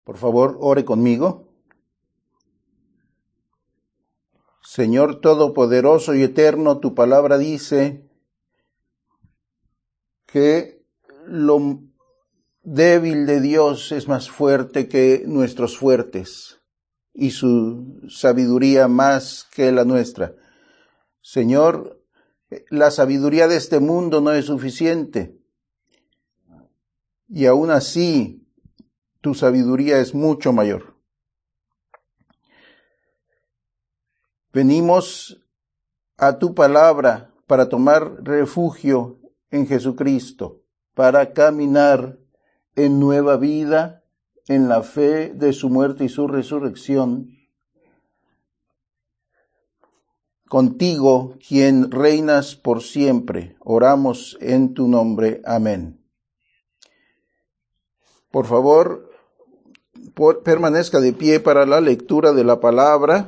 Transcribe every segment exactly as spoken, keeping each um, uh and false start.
Por favor, ore conmigo. Señor Todopoderoso y Eterno, tu palabra dice que lo débil de Dios es más fuerte que nuestros fuertes y su sabiduría más que la nuestra. Señor, la sabiduría de este mundo no es suficiente y aún así tu sabiduría es mucho mayor. Venimos a tu palabra para tomar refugio en Jesucristo, para caminar en nueva vida, en la fe de su muerte y su resurrección. Contigo, quien reinas por siempre, oramos en tu nombre. Amén. Por favor, por, permanezca de pie para la lectura de la palabra.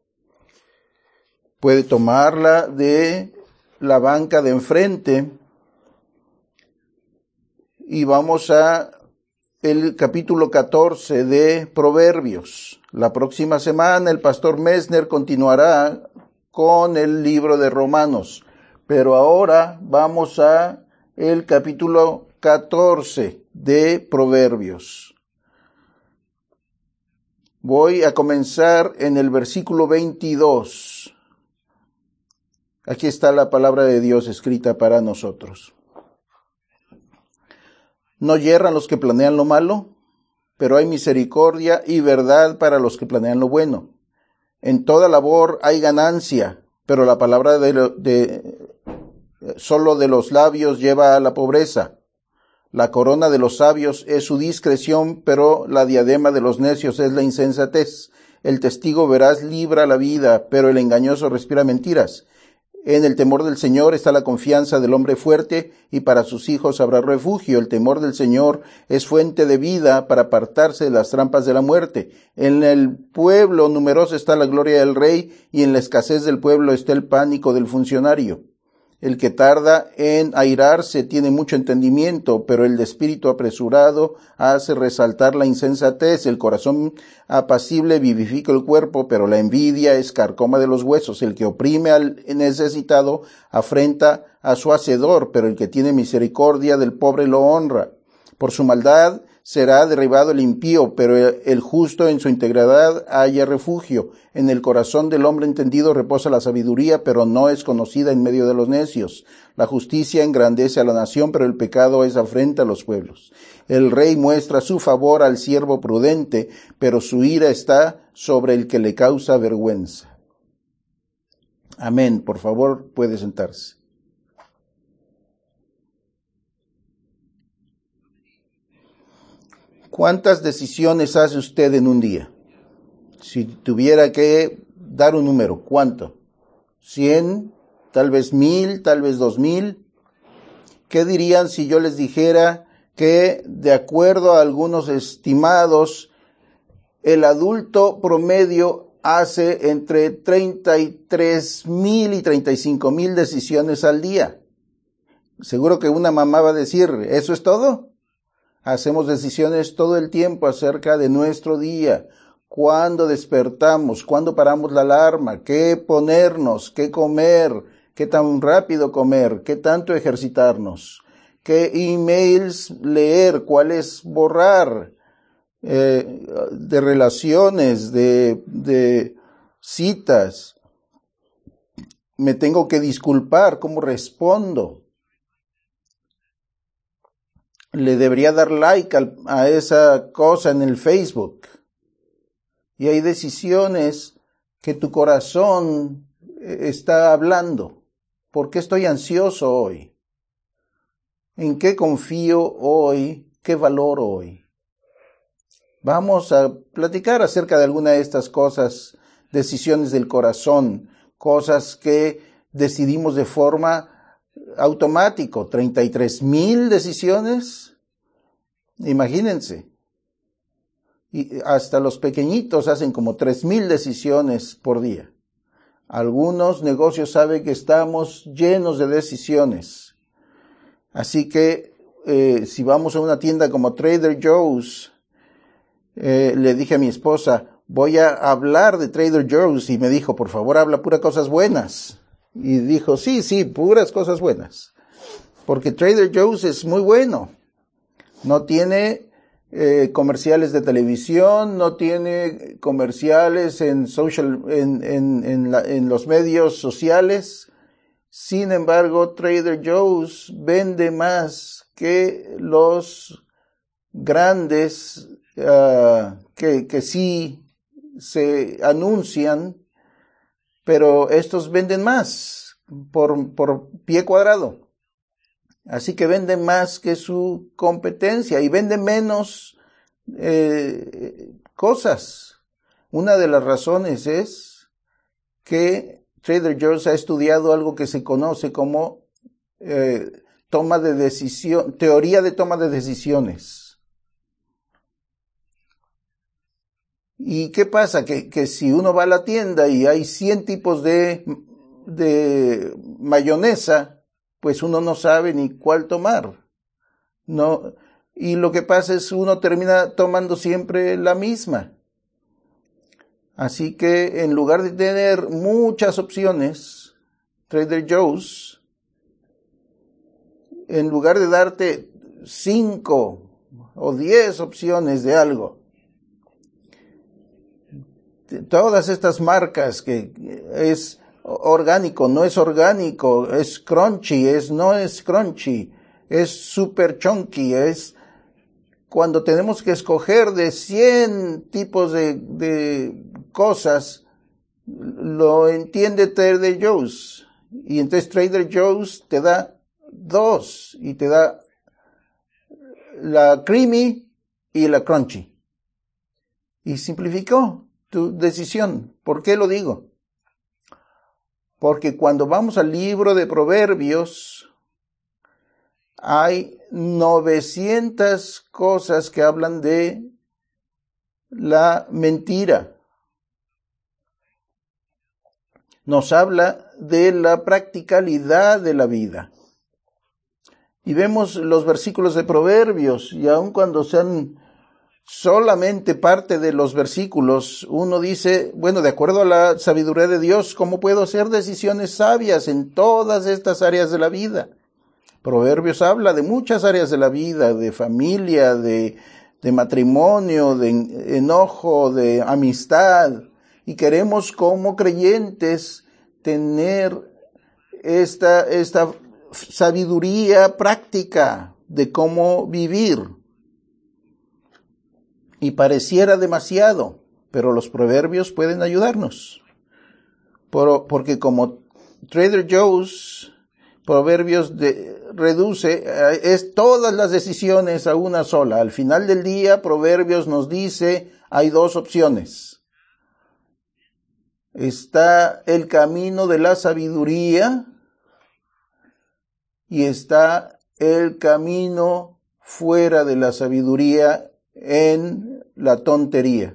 Puede tomarla de la banca de enfrente y vamos a el capítulo catorce de Proverbios. La próxima semana el pastor Messner continuará con el libro de Romanos, pero ahora vamos a el capítulo catorce de Proverbios. Voy a comenzar en el versículo veintidós. Aquí está la palabra de Dios escrita para nosotros. No yerran los que planean lo malo, pero hay misericordia y verdad para los que planean lo bueno. En toda labor hay ganancia, pero la palabra de, de solo de los labios lleva a la pobreza. La corona de los sabios es su discreción, pero la diadema de los necios es la insensatez. El testigo veraz libra la vida, pero el engañoso respira mentiras. En el temor del Señor está la confianza del hombre fuerte, y para sus hijos habrá refugio. El temor del Señor es fuente de vida para apartarse de las trampas de la muerte. En el pueblo numeroso está la gloria del rey, y en la escasez del pueblo está el pánico del funcionario. El que tarda en airarse tiene mucho entendimiento, pero el de espíritu apresurado hace resaltar la insensatez. El corazón apacible vivifica el cuerpo, pero la envidia es carcoma de los huesos. El que oprime al necesitado afrenta a su hacedor, pero el que tiene misericordia del pobre lo honra. Por su maldad será derribado el impío, pero el justo en su integridad halla refugio. En el corazón del hombre entendido reposa la sabiduría, pero no es conocida en medio de los necios. La justicia engrandece a la nación, pero el pecado es afrenta a los pueblos. El rey muestra su favor al siervo prudente, pero su ira está sobre el que le causa vergüenza. Amén. Por favor, puede sentarse. ¿Cuántas decisiones hace usted en un día? Si tuviera que dar un número, ¿cuánto? ¿Cien? ¿Tal vez mil? ¿Tal vez dos mil? ¿Qué dirían si yo les dijera que, de acuerdo a algunos estimados, el adulto promedio hace entre treinta y tres mil y treinta y cinco mil decisiones al día? Seguro que una mamá va a decir, ¿eso es todo? Hacemos decisiones todo el tiempo acerca de nuestro día. ¿Cuándo despertamos? ¿Cuándo paramos la alarma? ¿Qué ponernos? ¿Qué comer? ¿Qué tan rápido comer? ¿Qué tanto ejercitarnos? ¿Qué emails leer? ¿Cuáles borrar? Eh, de relaciones, de, de citas. Me tengo que disculpar. ¿Cómo respondo? Le debería dar like a, a esa cosa en el Facebook. Y hay decisiones que tu corazón está hablando. ¿Por qué estoy ansioso hoy? ¿En qué confío hoy? ¿Qué valoro hoy? Vamos a platicar acerca de alguna de estas cosas, decisiones del corazón, cosas que decidimos de forma automático. treinta y tres mil decisiones. Imagínense. Y hasta los pequeñitos hacen como tres mil decisiones por día. Algunos negocios saben que estamos llenos de decisiones. Así que eh, si vamos a una tienda como Trader Joe's, eh, le dije a mi esposa, voy a hablar de Trader Joe's, y me dijo, por favor, habla puras cosas buenas. Y dijo, sí, sí, puras cosas buenas. Porque Trader Joe's es muy bueno. No tiene eh, comerciales de televisión, no tiene comerciales en social, en, en, en, la, en los medios sociales. Sin embargo, Trader Joe's vende más que los grandes uh, que, que sí se anuncian, pero estos venden más por, por pie cuadrado. Así que venden más que su competencia y venden menos eh, cosas. Una de las razones es que Trader Joe's ha estudiado algo que se conoce como eh, toma de decisión, teoría de toma de decisiones. ¿Y qué pasa? Que, que si uno va a la tienda y hay cien tipos de, de mayonesa, pues uno no sabe ni cuál tomar. No, y lo que pasa es uno termina tomando siempre la misma. Así que en lugar de tener muchas opciones, Trader Joe's, en lugar de darte cinco o diez opciones de algo, todas estas marcas que es orgánico, no es orgánico, es crunchy, es no es crunchy, es super chunky, es cuando tenemos que escoger de cien tipos de, de cosas, lo entiende Trader Joe's. Y entonces Trader Joe's te da dos, y te da la creamy y la crunchy. Y simplificó tu decisión. ¿Por qué lo digo? Porque cuando vamos al libro de Proverbios, hay novecientas cosas que hablan de la mentira. Nos habla de la practicalidad de la vida. Y vemos los versículos de Proverbios, y aun cuando sean solamente parte de los versículos, uno dice, bueno, de acuerdo a la sabiduría de Dios, ¿cómo puedo hacer decisiones sabias en todas estas áreas de la vida? Proverbios habla de muchas áreas de la vida, de familia, de, de matrimonio, de enojo, de amistad, y queremos como creyentes tener esta, esta sabiduría práctica de cómo vivir. Y pareciera demasiado, pero los proverbios pueden ayudarnos. Por, porque como Trader Joe's, Proverbios de, reduce es todas las decisiones a una sola. Al final del día, Proverbios nos dice, hay dos opciones. Está el camino de la sabiduría y está el camino fuera de la sabiduría en la tontería.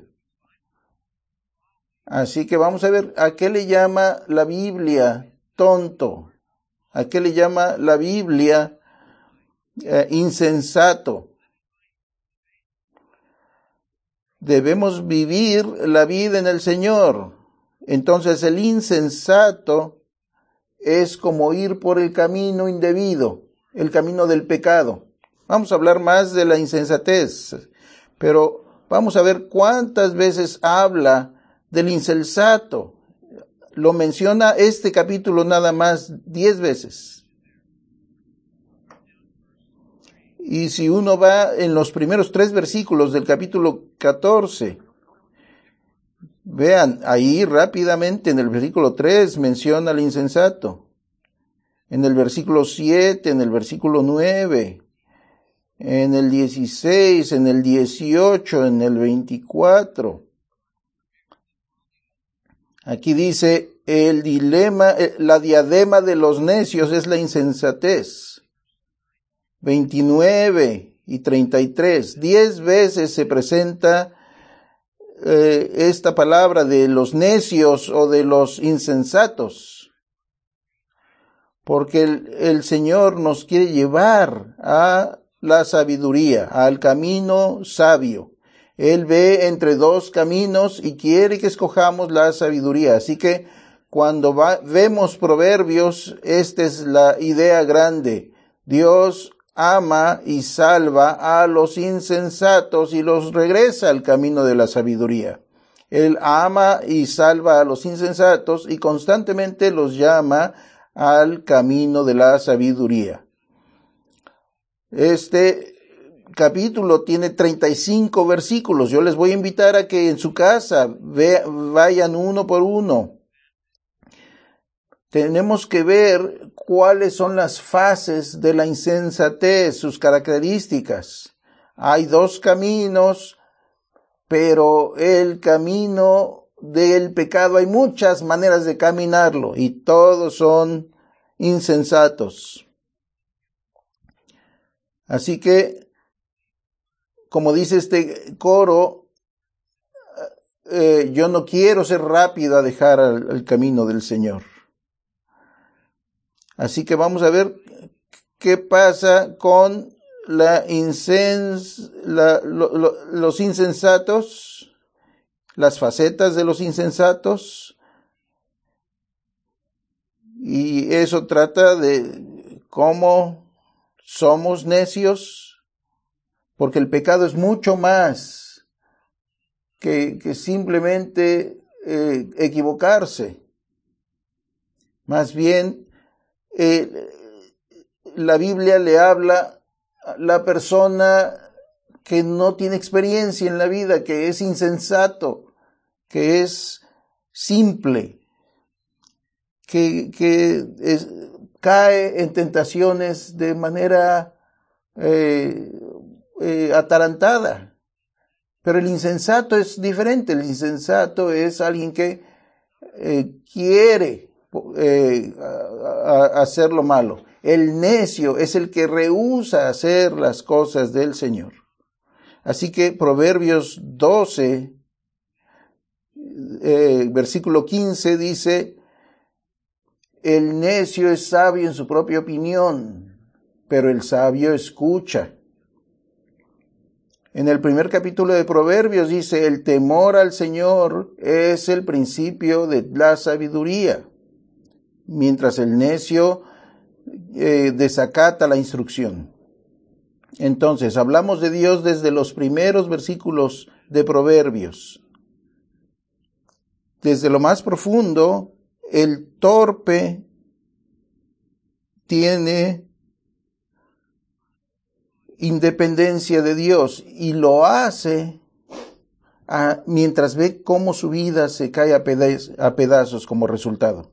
Así que vamos a ver a qué le llama la Biblia tonto, a qué le llama la Biblia eh, insensato. Debemos vivir la vida en el Señor. Entonces el insensato es como ir por el camino indebido, el camino del pecado. Vamos a hablar más de la insensatez, pero vamos a ver cuántas veces habla del insensato. Lo menciona este capítulo nada más diez veces. Y si uno va en los primeros tres versículos del capítulo catorce, vean, ahí rápidamente en el versículo tres menciona al insensato. En el versículo siete, en el versículo nueve, en el dieciséis, en el dieciocho, en el veinticuatro. Aquí dice, el dilema, la diadema de los necios es la insensatez. veintinueve y treinta y tres. Diez veces se presenta eh, esta palabra de los necios o de los insensatos. Porque el, el Señor nos quiere llevar a la sabiduría, al camino sabio. Él ve entre dos caminos y quiere que escojamos la sabiduría. Así que cuando va, vemos Proverbios, esta es la idea grande. Dios ama y salva a los insensatos y los regresa al camino de la sabiduría. Él ama y salva a los insensatos y constantemente los llama al camino de la sabiduría. Este capítulo tiene treinta y cinco versículos. Yo les voy a invitar a que en su casa ve, vayan uno por uno. Tenemos que ver cuáles son las fases de la insensatez, sus características. Hay dos caminos, pero el camino del pecado hay muchas maneras de caminarlo y todos son insensatos. Así que, como dice este coro, eh, yo no quiero ser rápido a dejar al, al camino del Señor. Así que vamos a ver qué pasa con la insens, la, lo, lo, los insensatos, las facetas de los insensatos. Y eso trata de cómo somos necios, porque el pecado es mucho más que, que simplemente eh, equivocarse. Más bien, Eh, la Biblia le habla a la persona que no tiene experiencia en la vida, que es insensato, que es simple, que, que es, cae en tentaciones de manera eh, eh, atarantada. Pero el insensato es diferente. El insensato es alguien que eh, quiere Eh, a, a hacer lo malo. El necio es el que rehúsa hacer las cosas del Señor. Así que Proverbios doce, eh, versículo quince dice, el necio es sabio en su propia opinión, pero el sabio escucha. En el primer capítulo de Proverbios dice, el temor al Señor es el principio de la sabiduría, mientras el necio eh, desacata la instrucción. Entonces, hablamos de Dios desde los primeros versículos de Proverbios. Desde lo más profundo, el torpe tiene independencia de Dios y lo hace a, mientras ve cómo su vida se cae a pedazos, a pedazos como resultado.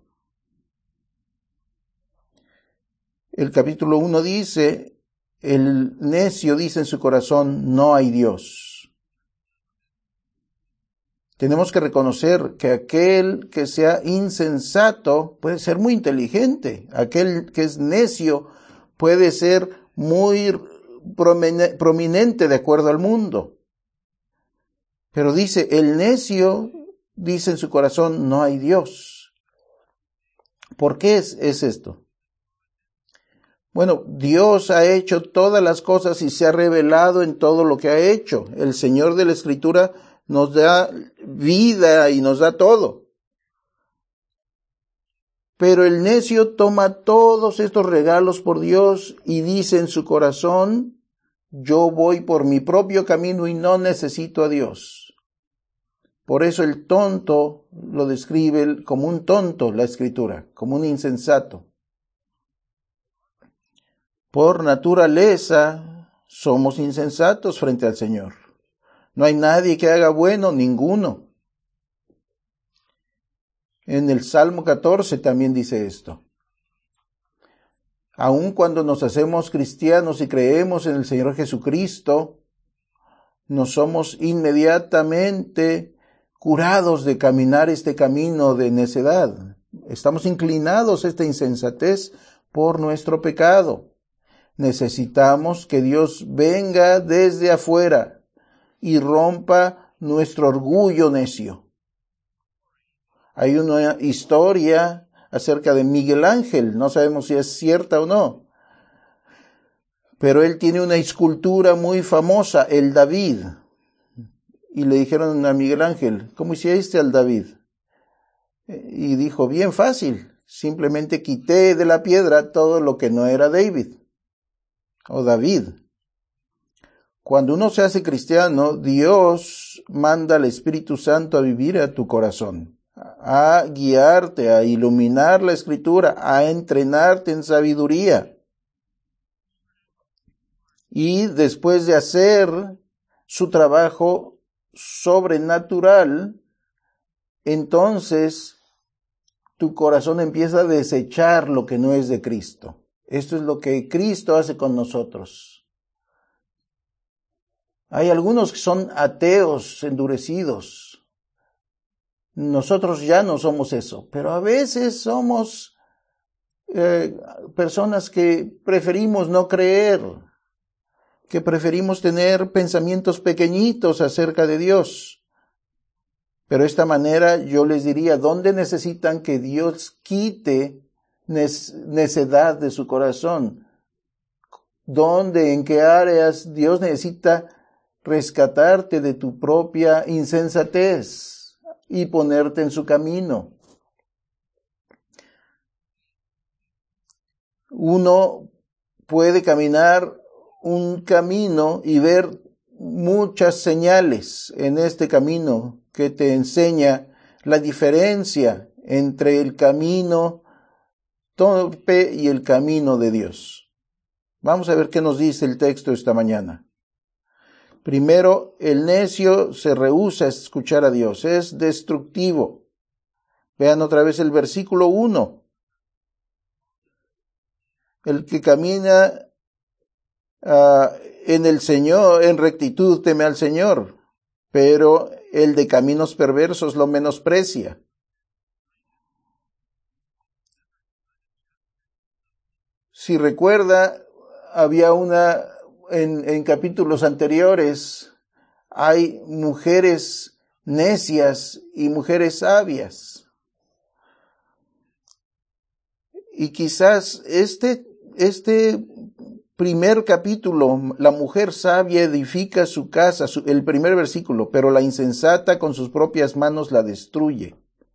El capítulo uno dice, el necio dice en su corazón, no hay Dios. Tenemos que reconocer que aquel que sea insensato puede ser muy inteligente. Aquel que es necio puede ser muy prominente de acuerdo al mundo. Pero dice, el necio dice en su corazón, no hay Dios. ¿Por qué es, es esto? Bueno, Dios ha hecho todas las cosas y se ha revelado en todo lo que ha hecho. El Señor de la Escritura nos da vida y nos da todo. Pero el necio toma todos estos regalos por Dios y dice en su corazón, yo voy por mi propio camino y no necesito a Dios. Por eso el tonto lo describe como un tonto la Escritura, como un insensato. Por naturaleza somos insensatos frente al Señor. No hay nadie que haga bueno, ninguno. En el Salmo catorce también dice esto. Aun cuando nos hacemos cristianos y creemos en el Señor Jesucristo, no somos inmediatamente curados de caminar este camino de necedad. Estamos inclinados a esta insensatez por nuestro pecado. Necesitamos que Dios venga desde afuera y rompa nuestro orgullo necio. Hay una historia acerca de Miguel Ángel, no sabemos si es cierta o no, pero él tiene una escultura muy famosa, el David. y le dijeron a Miguel Ángel, ¿cómo hiciste al David? Y dijo, bien fácil, simplemente quité de la piedra todo lo que no era David o David. Cuando uno se hace cristiano, Dios manda al Espíritu Santo a vivir a tu corazón, a guiarte, a iluminar la Escritura, a entrenarte en sabiduría. Y después de hacer su trabajo sobrenatural, entonces tu corazón empieza a desechar lo que no es de Cristo. Esto es lo que Cristo hace con nosotros. Hay algunos que son ateos endurecidos. Nosotros ya no somos eso, pero a veces somos eh, personas que preferimos no creer, que preferimos tener pensamientos pequeñitos acerca de Dios. Pero de esta manera yo les diría, ¿dónde necesitan que Dios quite necedad de su corazón? ¿Dónde, en qué áreas Dios necesita rescatarte de tu propia insensatez y ponerte en su camino? Uno puede caminar un camino y ver muchas señales en este camino que te enseña la diferencia entre el camino torpe y el camino de Dios. Vamos a ver qué nos dice el texto esta mañana. Primero, el necio se rehúsa a escuchar a Dios, es destructivo. Vean otra vez el versículo uno. El que camina uh, en el Señor, en rectitud, teme al Señor, pero el de caminos perversos lo menosprecia. Si recuerda, había una, en, en capítulos anteriores, hay mujeres necias y mujeres sabias. Y quizás este, este primer capítulo, la mujer sabia edifica su casa, su, el primer versículo, pero la insensata con sus propias manos la destruye.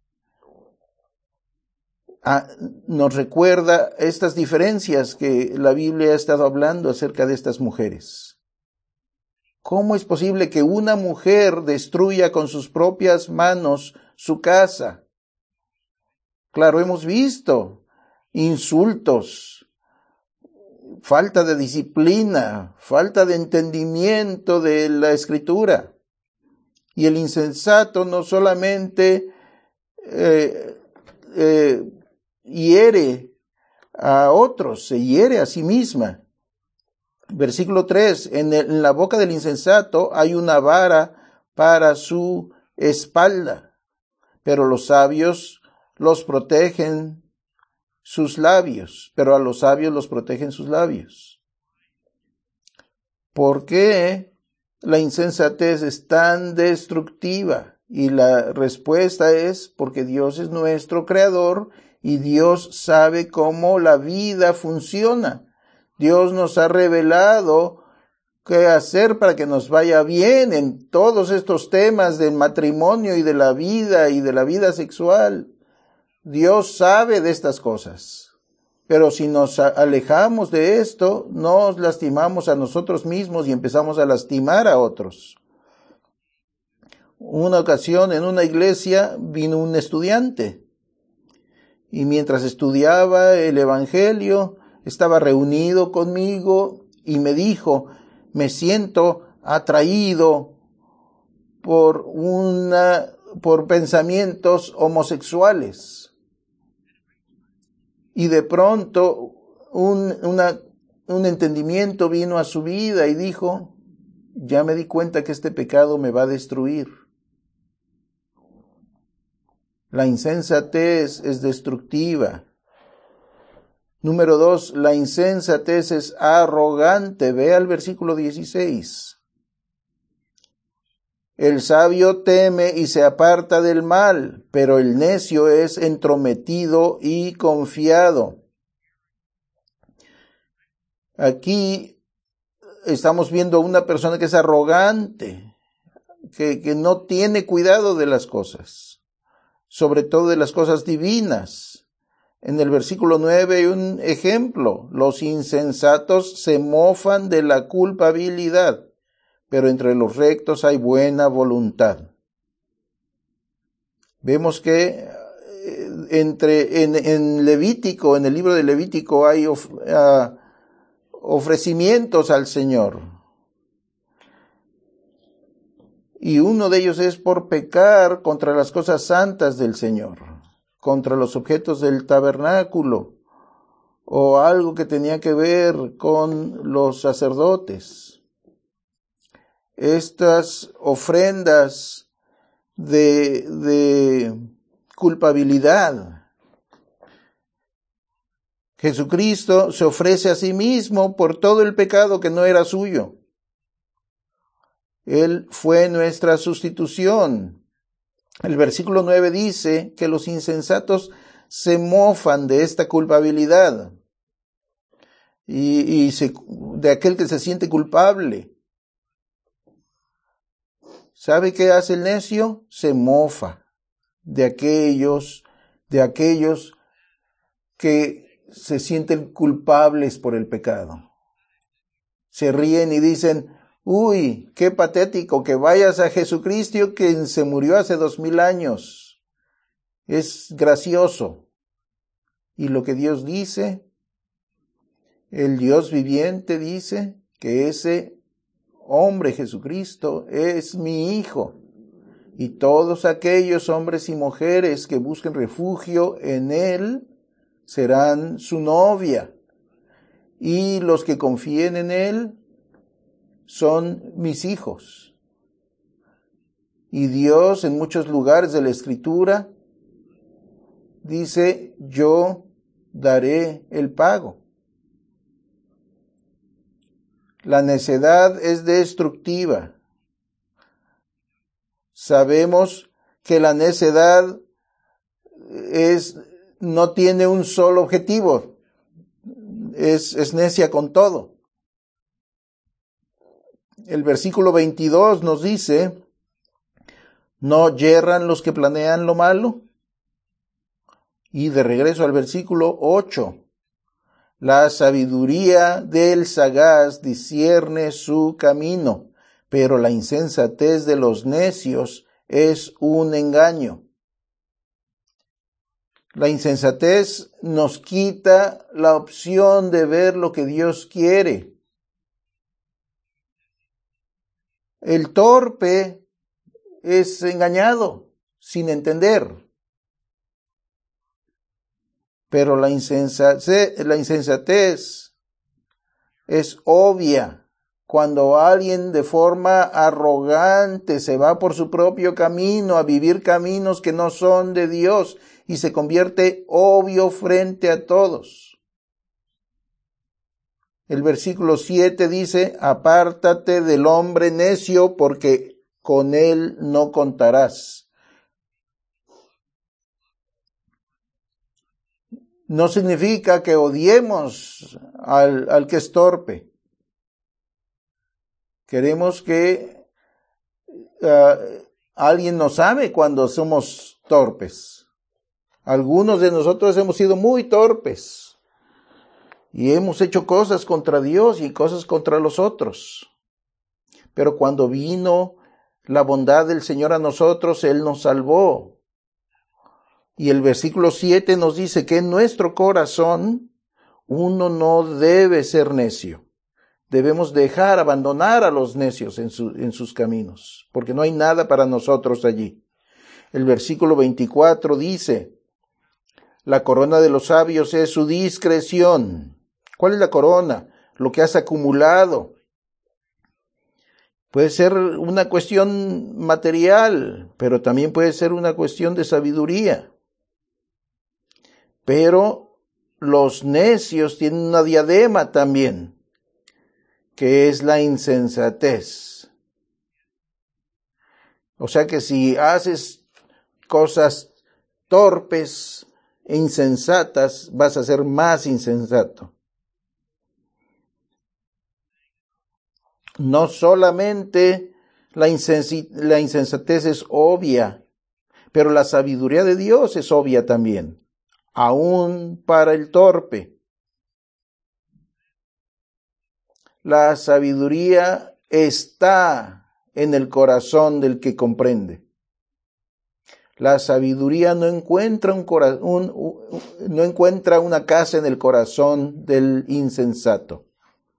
Ah, nos recuerda estas diferencias que la Biblia ha estado hablando acerca de estas mujeres. ¿Cómo es posible que una mujer destruya con sus propias manos su casa? Claro, hemos visto insultos, falta de disciplina, falta de entendimiento de la Escritura. Y el insensato no solamente eh, eh, hiere a otros, se hiere a sí misma. Versículo tres, en, el, en la boca del insensato hay una vara para su espalda, pero los sabios los protegen sus labios, pero a los sabios los protegen sus labios. ¿Por qué la insensatez es tan destructiva? Y la respuesta es porque Dios es nuestro creador y Dios sabe cómo la vida funciona. Dios nos ha revelado qué hacer para que nos vaya bien en todos estos temas del matrimonio y de la vida y de la vida sexual. Dios sabe de estas cosas, pero si nos alejamos de esto, nos lastimamos a nosotros mismos y empezamos a lastimar a otros. Una ocasión en una iglesia vino un estudiante y mientras estudiaba el evangelio estaba reunido conmigo y me dijo, me siento atraído por una, por pensamientos homosexuales. Y de pronto un, una, un entendimiento vino a su vida y dijo, ya me di cuenta que este pecado me va a destruir. La insensatez es destructiva. Número dos, la insensatez es arrogante. Vea el versículo dieciséis. El sabio teme y se aparta del mal, pero el necio es entrometido y confiado. Aquí estamos viendo a una persona que es arrogante. que, que no tiene cuidado de las cosas, sobre todo de las cosas divinas. En el versículo nueve hay un ejemplo: los insensatos se mofan de la culpabilidad, pero entre los rectos hay buena voluntad. Vemos que entre en, en Levítico, en el libro de Levítico, hay of, uh, ofrecimientos al Señor. Y uno de ellos es por pecar contra las cosas santas del Señor, contra los objetos del tabernáculo, o algo que tenía que ver con los sacerdotes. Estas ofrendas de, de culpabilidad. Jesucristo se ofrece a sí mismo por todo el pecado que no era suyo. Él fue nuestra sustitución. El versículo nueve dice que los insensatos se mofan de esta culpabilidad y, y se, de aquel que se siente culpable. ¿Sabe qué hace el necio? Se mofa de aquellos, de aquellos que se sienten culpables por el pecado. Se ríen y dicen: uy, qué patético que vayas a Jesucristo, quien se murió hace dos mil años. Es gracioso. Y lo que Dios dice, el Dios viviente dice que ese hombre Jesucristo es mi Hijo. Y todos aquellos hombres y mujeres que busquen refugio en Él serán su novia. Y los que confíen en Él son mis hijos. Y Dios en muchos lugares de la Escritura dice: yo daré el pago. La necedad es destructiva. Sabemos que la necedad es, no tiene un solo objetivo. Es, es necia con todo. El versículo veintidós nos dice: ¿no yerran los que planean lo malo? Y de regreso al versículo ocho: la sabiduría del sagaz discierne su camino, pero la insensatez de los necios es un engaño. La insensatez nos quita la opción de ver lo que Dios quiere. El torpe es engañado sin entender. Pero la insensatez, la insensatez es obvia cuando alguien de forma arrogante se va por su propio camino a vivir caminos que no son de Dios y se convierte obvio frente a todos. El versículo siete dice: apártate del hombre necio, porque con él no contarás. No significa que odiemos al, al que es torpe. Queremos que uh, alguien nos ame cuando somos torpes. Algunos de nosotros hemos sido muy torpes y hemos hecho cosas contra Dios y cosas contra los otros. Pero cuando vino la bondad del Señor a nosotros, Él nos salvó. Y el versículo siete nos dice que en nuestro corazón uno no debe ser necio. Debemos dejar, abandonar a los necios en, su, en sus caminos, porque no hay nada para nosotros allí. El versículo veinticuatro dice: la corona de los sabios es su discreción. ¿Cuál es la corona? Lo que has acumulado. Puede ser una cuestión material, pero también puede ser una cuestión de sabiduría. Pero los necios tienen una diadema también, que es la insensatez. O sea que si haces cosas torpes e insensatas, vas a ser más insensato. No solamente La, insensi- la insensatez es obvia, pero la sabiduría de Dios es obvia también, aún para el torpe. La sabiduría está en el corazón del que comprende. La sabiduría no encuentra, un cora- un, un, no encuentra una casa en el corazón del insensato.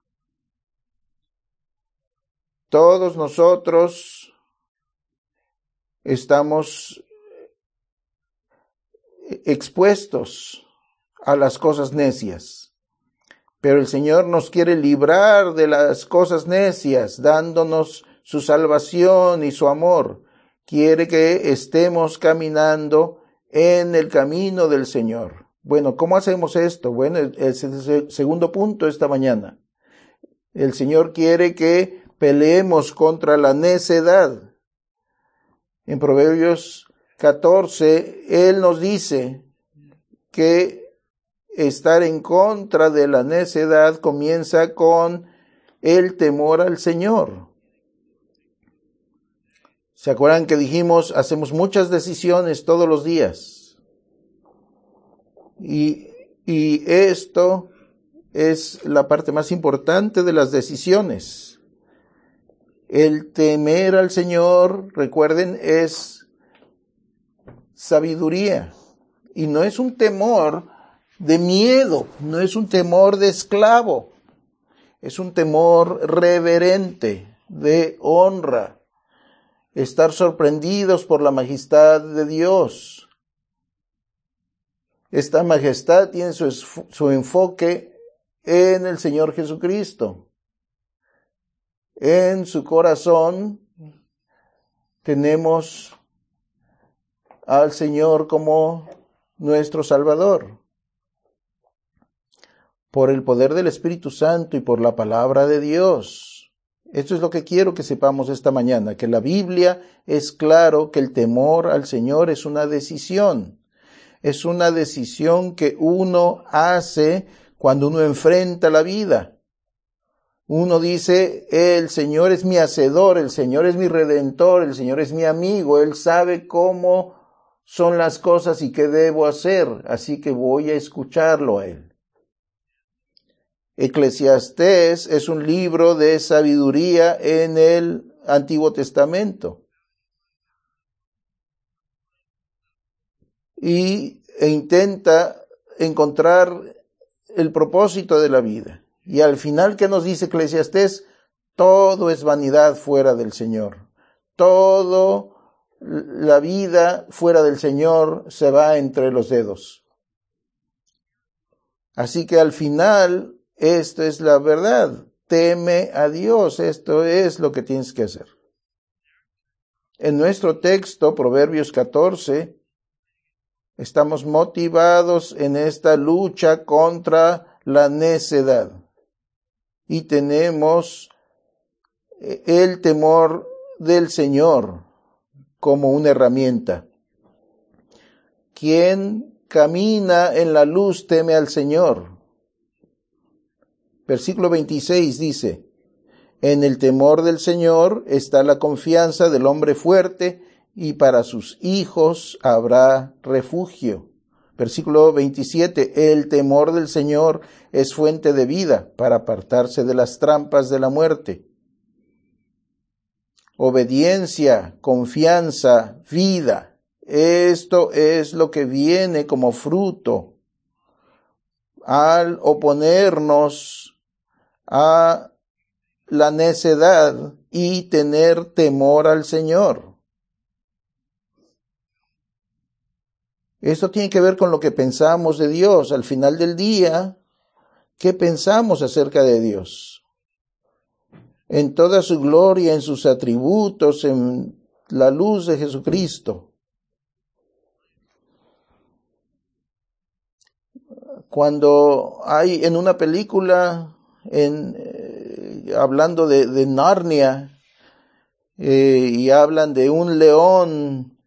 Todos nosotros estamos expuestos a las cosas necias, pero el Señor nos quiere librar de las cosas necias, dándonos su salvación y su amor. Quiere que estemos caminando en el camino del Señor. Bueno, ¿cómo hacemos esto? Bueno, es el segundo punto esta mañana. El Señor quiere que peleemos contra la necedad. En Proverbios catorce, Él nos dice que estar en contra de la necedad comienza con el temor al Señor. ¿Se acuerdan que dijimos, hacemos muchas decisiones todos los días? Y, y esto es la parte más importante de las decisiones. El temer al Señor, recuerden, es sabiduría. Y no es un temor de miedo, no es un temor de esclavo. Es un temor reverente, de honra. Estar sorprendidos por la majestad de Dios. Esta majestad tiene su, su enfoque en el Señor Jesucristo. En su corazón tenemos al Señor como nuestro Salvador. Por el poder del Espíritu Santo y por la palabra de Dios. Esto es lo que quiero que sepamos esta mañana, que la Biblia es claro que el temor al Señor es una decisión. Es una decisión que uno hace cuando uno enfrenta la vida. Uno dice, el Señor es mi hacedor, el Señor es mi redentor, el Señor es mi amigo, Él sabe cómo son las cosas y qué debo hacer, así que voy a escucharlo a Él. Eclesiastés es un libro de sabiduría en el Antiguo Testamento. Y e intenta encontrar el propósito de la vida. Y al final, ¿qué nos dice Eclesiastés? Todo es vanidad fuera del Señor. Todo la vida fuera del Señor se va entre los dedos. Así que al final, esto es la verdad. Teme a Dios. Esto es lo que tienes que hacer. En nuestro texto, Proverbios catorce, estamos motivados en esta lucha contra la necedad. Y tenemos el temor del Señor como una herramienta. Quien camina en la luz teme al Señor. Versículo veintiséis dice, en el temor del Señor está la confianza del hombre fuerte y para sus hijos habrá refugio. Versículo veintisiete, el temor del Señor es fuente de vida para apartarse de las trampas de la muerte. Obediencia, confianza, vida. Esto es lo que viene como fruto al oponernos a la necedad y tener temor al Señor. Esto tiene que ver con lo que pensamos de Dios. Al final del día, ¿qué pensamos acerca de Dios? En toda su gloria, en sus atributos, en la luz de Jesucristo. Cuando hay en una película, en, eh, hablando de, de Narnia, eh, y hablan de un león,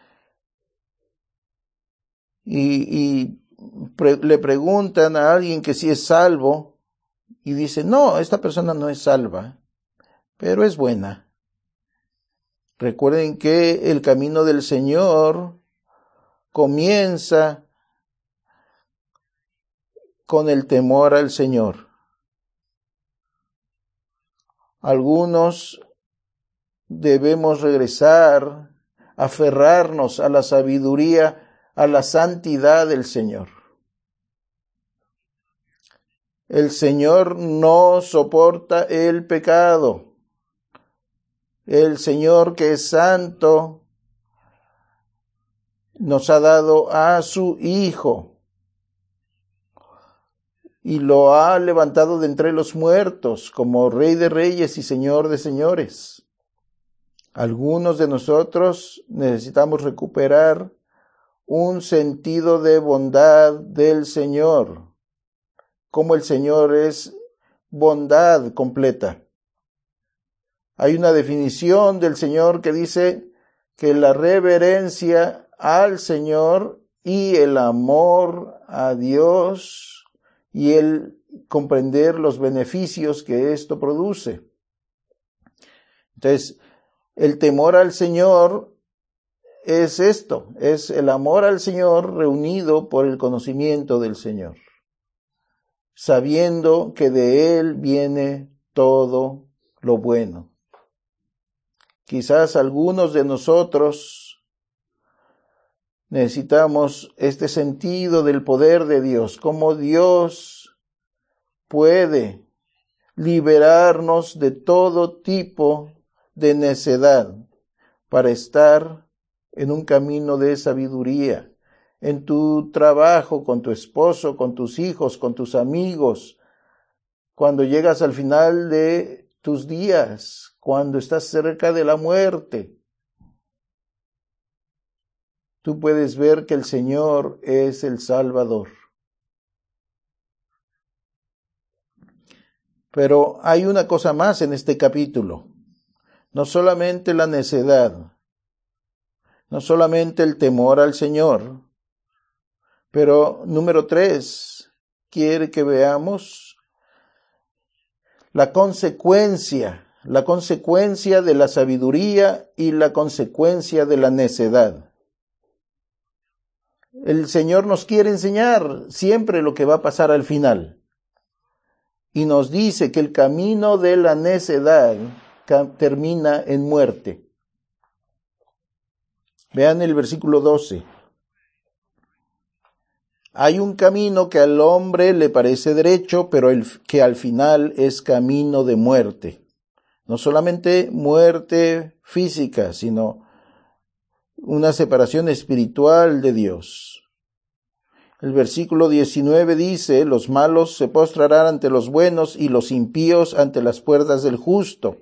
y, y pre, le preguntan a alguien que si es salvo, y dice, no, esta persona no es salva, pero es buena. Recuerden que el camino del Señor comienza con el temor al Señor. Algunos debemos regresar, aferrarnos a la sabiduría, a la santidad del Señor. El Señor no soporta el pecado. El Señor, que es santo, nos ha dado a su Hijo y lo ha levantado de entre los muertos como Rey de Reyes y Señor de Señores. Algunos de nosotros necesitamos recuperar un sentido de bondad del Señor, como el Señor es bondad completa. Hay una definición del Señor que dice que la reverencia al Señor y el amor a Dios y el comprender los beneficios que esto produce. Entonces, el temor al Señor es esto, es el amor al Señor reunido por el conocimiento del Señor, sabiendo que de Él viene todo lo bueno. Quizás algunos de nosotros necesitamos este sentido del poder de Dios, cómo Dios puede liberarnos de todo tipo de necedad para estar en un camino de sabiduría, en tu trabajo, con tu esposo, con tus hijos, con tus amigos, cuando llegas al final de tus días, cuando estás cerca de la muerte. Tú puedes ver que el Señor es el Salvador. Pero hay una cosa más en este capítulo. No solamente la necedad, no solamente el temor al Señor, pero número tres, quiere que veamos la consecuencia, la consecuencia de la sabiduría y la consecuencia de la necedad. El Señor nos quiere enseñar siempre lo que va a pasar al final. Y nos dice que el camino de la necedad termina en muerte. Vean el versículo doce. Hay un camino que al hombre le parece derecho, pero el, que al final es camino de muerte. No solamente muerte física, sino una separación espiritual de Dios. El versículo diecinueve dice, los malos se postrarán ante los buenos y los impíos ante las puertas del justo.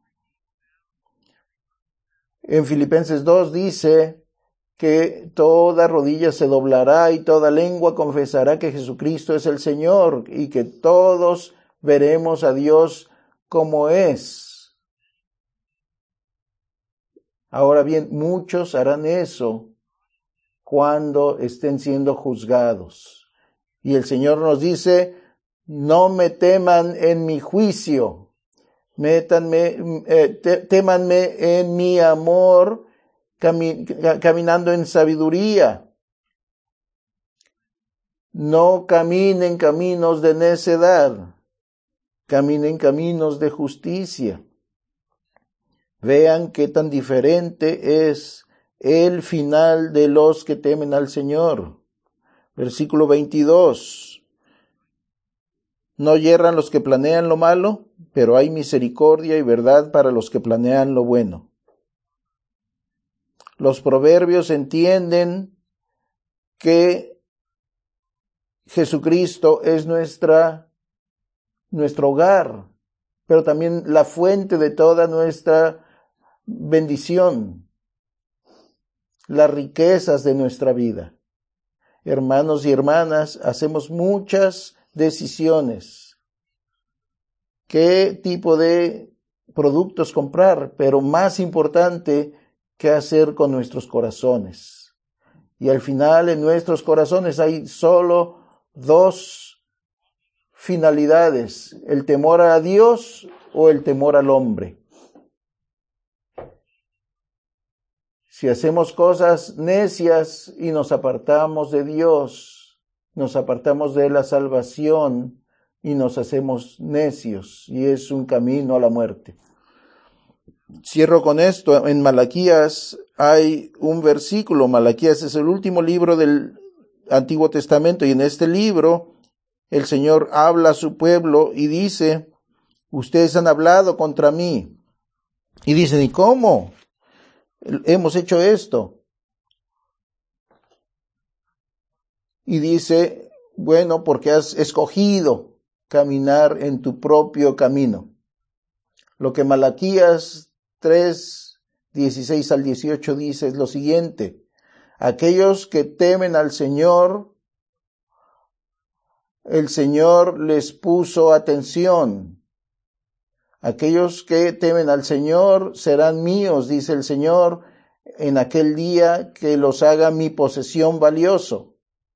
En Filipenses dos dice que toda rodilla se doblará y toda lengua confesará que Jesucristo es el Señor y que todos veremos a Dios como es. Ahora bien, muchos harán eso cuando estén siendo juzgados. Y el Señor nos dice, no me teman en mi juicio, métanme, eh, te, témanme en mi amor, cami, caminando en sabiduría. No caminen caminos de necedad, caminen caminos de justicia. Vean qué tan diferente es el final de los que temen al Señor. Versículo veintidós. No yerran los que planean lo malo, pero hay misericordia y verdad para los que planean lo bueno. Los proverbios entienden que Jesucristo es nuestra, nuestro hogar, pero también la fuente de toda nuestra bendición, las riquezas de nuestra vida. Hermanos y hermanas, hacemos muchas decisiones. ¿Qué tipo de productos comprar? Pero más importante, ¿qué hacer con nuestros corazones? Y al final en nuestros corazones hay solo dos finalidades, el temor a Dios o el temor al hombre. Si hacemos cosas necias y nos apartamos de Dios, nos apartamos de la salvación y nos hacemos necios, y es un camino a la muerte. Cierro con esto. En Malaquías hay un versículo. Malaquías es el último libro del Antiguo Testamento, y en este libro el Señor habla a su pueblo y dice: ustedes han hablado contra mí. Y dicen: ¿y cómo hemos hecho esto? Y dice: bueno, porque has escogido caminar en tu propio camino. Lo que Malaquías tres, dieciséis al dieciocho dice es lo siguiente: aquellos que temen al Señor, el Señor les puso atención. Aquellos que temen al Señor serán míos, dice el Señor, en aquel día que los haga mi posesión valioso.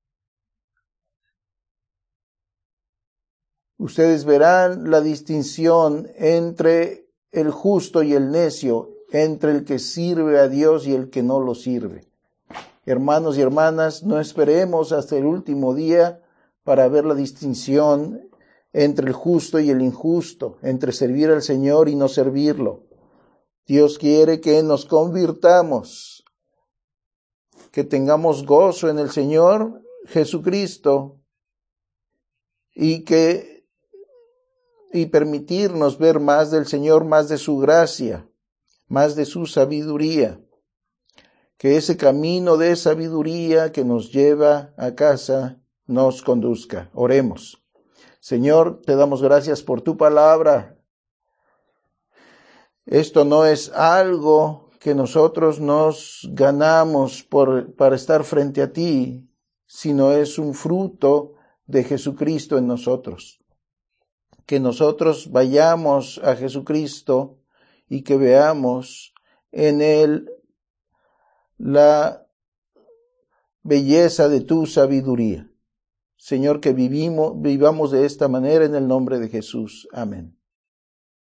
Ustedes verán la distinción entre el justo y el necio, entre el que sirve a Dios y el que no lo sirve. Hermanos y hermanas, no esperemos hasta el último día para ver la distinción entre el justo y el injusto, entre servir al Señor y no servirlo. Dios quiere que nos convirtamos, que tengamos gozo en el Señor Jesucristo y que y permitirnos ver más del Señor, más de su gracia, más de su sabiduría. Que ese camino de sabiduría que nos lleva a casa nos conduzca. Oremos. Señor, te damos gracias por tu palabra. Esto no es algo que nosotros nos ganamos por, para estar frente a ti, sino es un fruto de Jesucristo en nosotros. Que nosotros vayamos a Jesucristo y que veamos en Él la belleza de tu sabiduría. Señor, que vivimos, vivamos de esta manera en el nombre de Jesús. Amén.